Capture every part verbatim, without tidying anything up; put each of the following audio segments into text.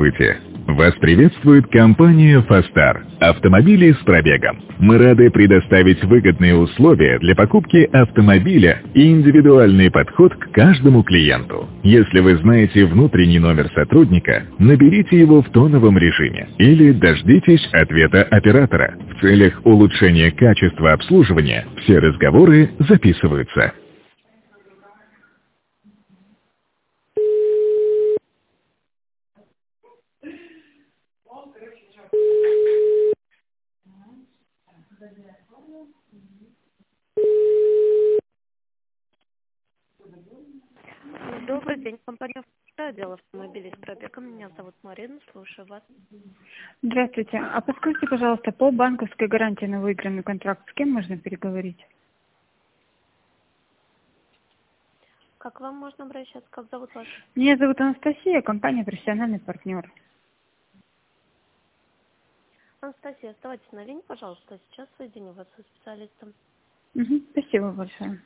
Здравствуйте! Вас приветствует компания «Фастар» – автомобили с пробегом. Мы рады предоставить выгодные условия для покупки автомобиля и индивидуальный подход к каждому клиенту. Если вы знаете внутренний номер сотрудника, наберите его в тоновом режиме или дождитесь ответа оператора. В целях улучшения качества обслуживания все разговоры записываются. Добрый день, компания «Фастар», отдел автомобилей с пробегом. Меня зовут Марина, слушаю вас. Здравствуйте. А подскажите, пожалуйста, по банковской гарантии на выигранный контракт с кем можно переговорить? Как вам можно обращаться? Как зовут вас? Меня зовут Анастасия, компания «Профессиональный партнер». Анастасия, оставайтесь на линии, пожалуйста. Сейчас соединю вас со специалистом. Угу, спасибо большое.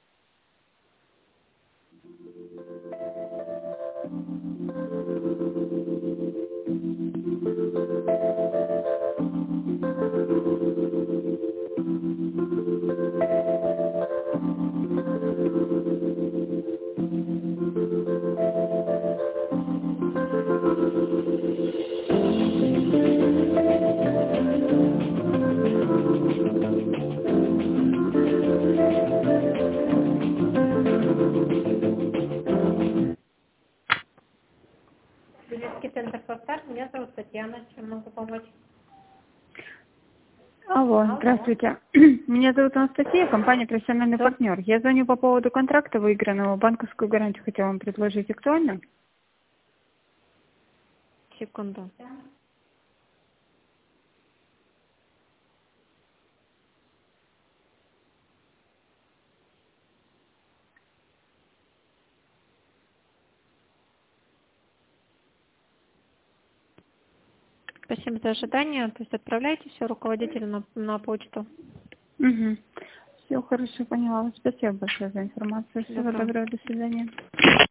Билетский центр «Фастар», меня зовут Татьяна. Чем могу помочь? Алло, здравствуйте. Меня зовут Анастасия, компания «Профессиональный Да. партнер». Я звоню по поводу контракта выигранного. Банковскую гарантию хотела вам предложить актуально. Секунду. Спасибо за ожидание. То есть отправляйте все руководителю на, на почту. Угу. Все хорошо, поняла. Спасибо большое за информацию. Всего Доброго. доброго, до свидания.